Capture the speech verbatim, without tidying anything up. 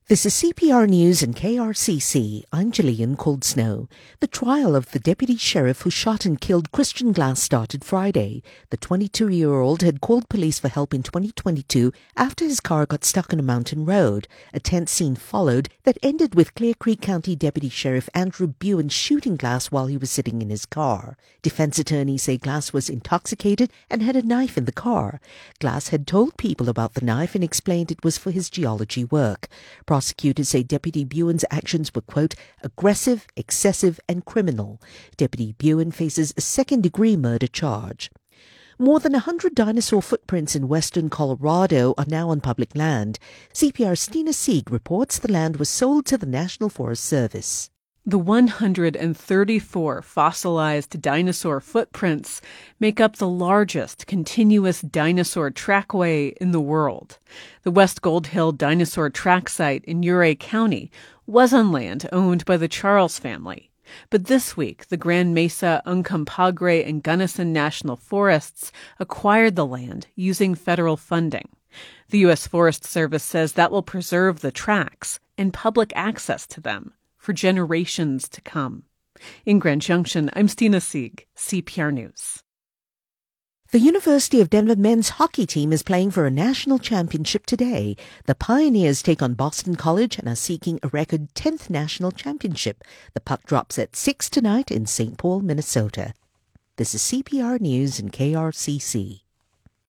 This is C P R News and K R C C. I'm Gillian Coldsnow. The trial of the deputy sheriff who shot and killed Christian Glass started Friday. The twenty-two-year-old had called police for help in twenty twenty-two after his car got stuck on a mountain road. A tense scene followed that ended with Clear Creek County Deputy Sheriff Andrew Buin shooting Glass while he was sitting in his car. Defense attorneys say Glass was intoxicated and had a knife in the car. Glass had told people about the knife and explained it was for his geology work. Prosecutors say Deputy Buin's actions were, quote, aggressive, excessive and criminal. Deputy Buin faces a second-degree murder charge. More than a hundred dinosaur footprints in western Colorado are now on public land. C P R's Stina Sieg reports the land was sold to the National Forest Service. The one hundred thirty-four fossilized dinosaur footprints make up the largest continuous dinosaur trackway in the world. The West Gold Hill Dinosaur Track Site in Ouray County was on land owned by the Charles family. But this week, the Grand Mesa, Uncompahgre, and Gunnison National Forests acquired the land using federal funding. The U S Forest Service says that will preserve the tracks and public access to them for generations to come. In Grand Junction, I'm Stina Sieg, C P R News. The University of Denver men's hockey team is playing for a national championship today. The Pioneers take on Boston College and are seeking a record tenth national championship. The puck drops at six tonight in Saint Paul, Minnesota. This is C P R News and K R C C.